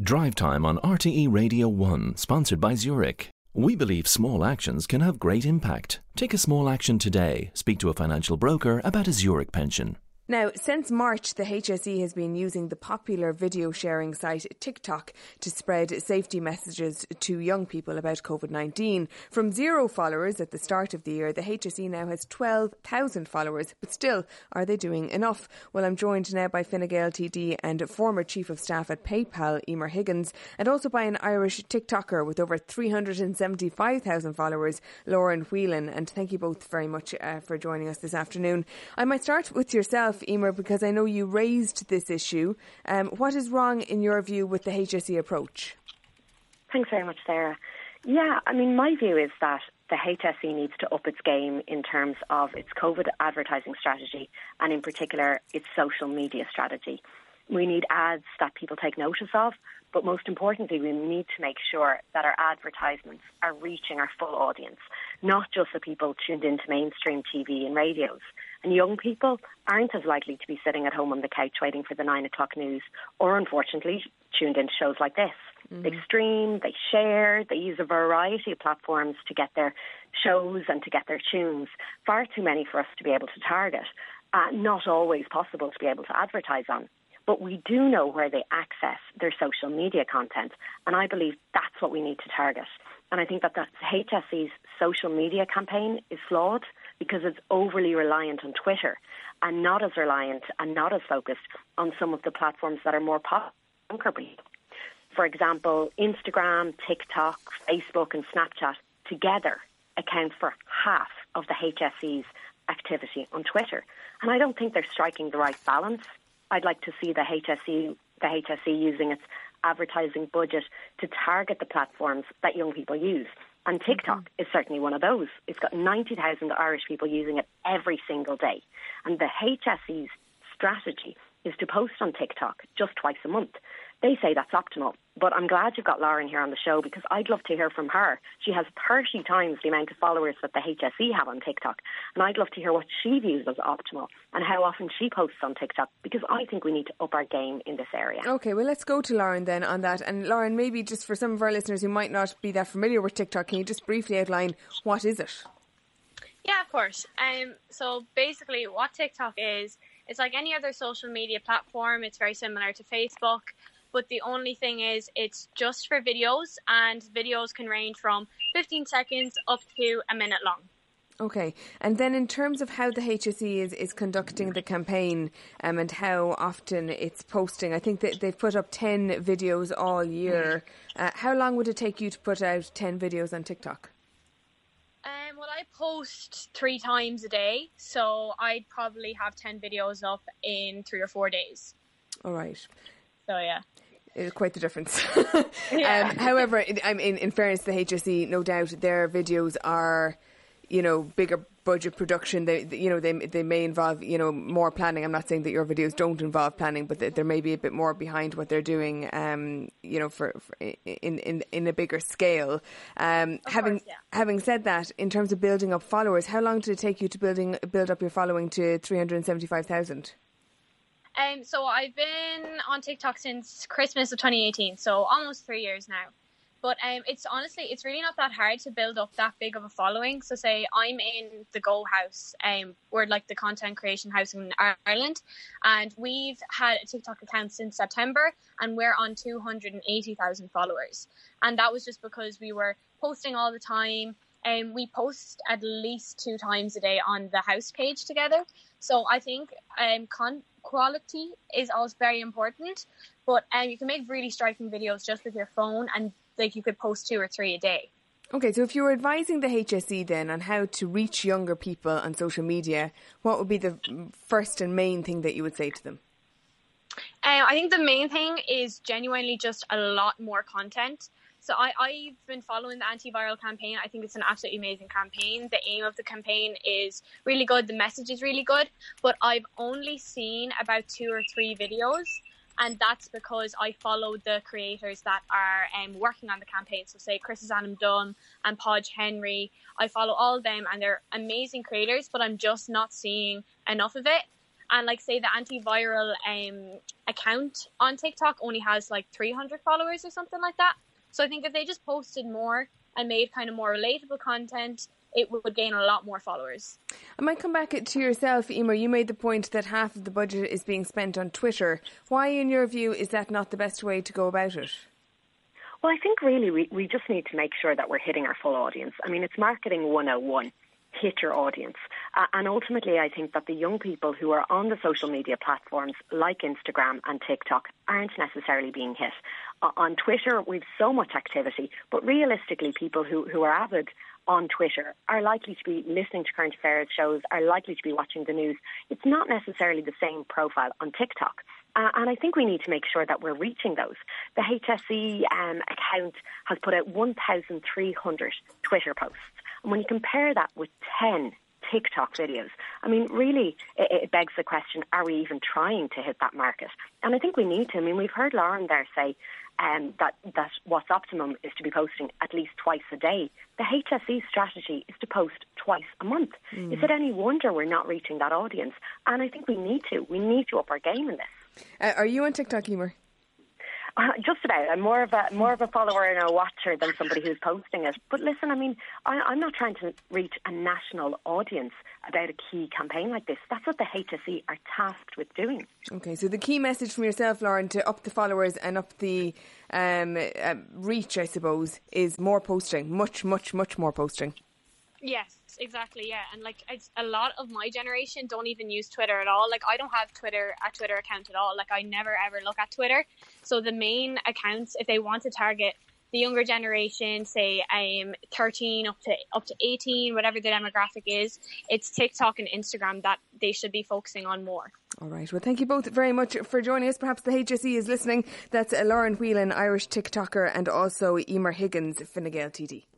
Drive Time on RTE Radio 1, sponsored by Zurich. We believe small actions can have great impact. Take a small action today. Speak to a financial broker about a Zurich pension. Now, since March, the HSE has been using the popular video sharing site TikTok to spread safety messages to young people about COVID-19. From 0 followers at the start of the year, the HSE now has 12,000 followers. But still, are they doing enough? Well, I'm joined now by Fine Gael TD and former Chief of Staff at PayPal, Emer Higgins, and also by an Irish TikToker with over 375,000 followers, Lauren Whelan. And thank you both very much for joining us this afternoon. I might start with yourself, Emer, because I know you raised this issue. What is wrong, in your view, with the HSE approach? Thanks very much, Sarah. Yeah, I mean, my view is that the HSE needs to up its game in terms of its COVID advertising strategy and, in particular, its social media strategy. We need ads that people take notice of, but most importantly, we need to make sure that our advertisements are reaching our full audience, not just the people tuned into mainstream TV and radios. And young people aren't as likely to be sitting at home on the couch waiting for the 9 o'clock news, or unfortunately tuned into shows like this. They stream, they share, they use a variety of platforms to get their shows and to get their tunes. Far too many for us to be able to target. Not always possible to be able to advertise on. But we do know where they access their social media content, and I believe that's what we need to target. And I think that the HSE's social media campaign is flawed because it's overly reliant on Twitter and not as reliant and not as focused on some of the platforms that are more popular. For example, Instagram, TikTok, Facebook and Snapchat together account for half of the HSE's activity on Twitter. And I don't think they're striking the right balance. I'd like to see the HSE using its advertising budget to target the platforms that young people use. And TikTok is certainly one of those. It's got 90,000 Irish people using it every single day. And the HSE's strategy is to post on TikTok just twice a month. They say that's optimal, but I'm glad you've got Lauren here on the show because I'd love to hear from her. She has 30 times the amount of followers that the HSE have on TikTok, and I'd love to hear what she views as optimal and how often she posts on TikTok, because I think we need to up our game in this area. OK, well, let's go to Lauren then on that. And Lauren, maybe just for some of our listeners who might not be that familiar with TikTok, can you just briefly outline what is it? Yeah, of course. So basically what TikTok is, it's like any other social media platform. It's very similar to Facebook. But the only thing is it's just for videos, and videos can range from 15 seconds up to a minute long. OK. And then in terms of how the HSE is conducting the campaign and how often it's posting, I think that they've put up 10 videos all year. How long would it take you to put out 10 videos on TikTok? Well, I post 3 times a day, so I'd probably have 10 videos up in 3 or 4 days. All right. So, yeah. It's quite the difference. Yeah. However, in fairness to the HSE, no doubt their videos are, bigger budget production. They may involve, more planning. I'm not saying that your videos don't involve planning, but there may be a bit more behind what they're doing, for in a bigger scale. Having said that, in terms of building up followers, how long did it take you to build up your following to 375,000? So I've been on TikTok since Christmas of 2018, so almost 3 years now. But it's really not that hard to build up that big of a following. So say I'm in the Go House, we're like the content creation house in Ireland, and we've had a TikTok account since September, and we're on 280,000 followers. And that was just because we were posting all the time. We post at least 2 times a day on the house page together. So I think quality is also very important, but you can make really striking videos just with your phone, and like you could post 2 or 3 a day. Okay, so if you were advising the HSE then on how to reach younger people on social media, what would be the first and main thing that you would say to them? I think the main thing is genuinely just a lot more content. So I've been following the antiviral campaign. I think it's an absolutely amazing campaign. The aim of the campaign is really good. The message is really good. But I've only seen about 2 or 3 videos. And that's because I follow the creators that are working on the campaign. So say Chrysanthemum Dunn and Podge Henry. I follow all of them, and they're amazing creators, but I'm just not seeing enough of it. And like say the antiviral account on TikTok only has like 300 followers or something like that. So I think if they just posted more and made kind of more relatable content, it would gain a lot more followers. I might come back to yourself, Emer. You made the point that half of the budget is being spent on Twitter. Why, in your view, is that not the best way to go about it? Well, I think really we just need to make sure that we're hitting our full audience. I mean, it's marketing 101. Hit your audience. And ultimately, I think that the young people who are on the social media platforms like Instagram and TikTok aren't necessarily being hit. On Twitter, we've so much activity, but realistically, people who are avid on Twitter are likely to be listening to current affairs shows, are likely to be watching the news. It's not necessarily the same profile on TikTok. And I think we need to make sure that we're reaching those. The HSE account has put out 1,300 Twitter posts. And when you compare that with 10 TikTok videos, I mean, really, it begs the question, are we even trying to hit that market? And I think we need to. I mean, we've heard Lauren there say that what's optimum is to be posting at least twice a day. The HSE strategy is to post twice a month. Is it any wonder we're not reaching that audience? And I think we need to. We need to up our game in this. Are you on TikTok, Emer? Just about. I'm more of a follower and a watcher than somebody who's posting it. But listen, I mean, I'm not trying to reach a national audience about a key campaign like this. That's what the HSE are tasked with doing. Okay, so the key message from yourself, Lauren, to up the followers and up the reach, I suppose, is more posting. Much more posting. Yes, exactly, yeah. And like a lot of my generation don't even use Twitter at all. Like I don't have a Twitter account at all. Like I never ever look at Twitter. So the main accounts, if they want to target the younger generation, say 13 up to 18, whatever the demographic is, it's TikTok and Instagram that they should be focusing on more. All right. Well, thank you both very much for joining us. Perhaps the HSE is listening. That's Lauren Whelan, Irish TikToker, and also Emer Higgins, Fine Gael TD.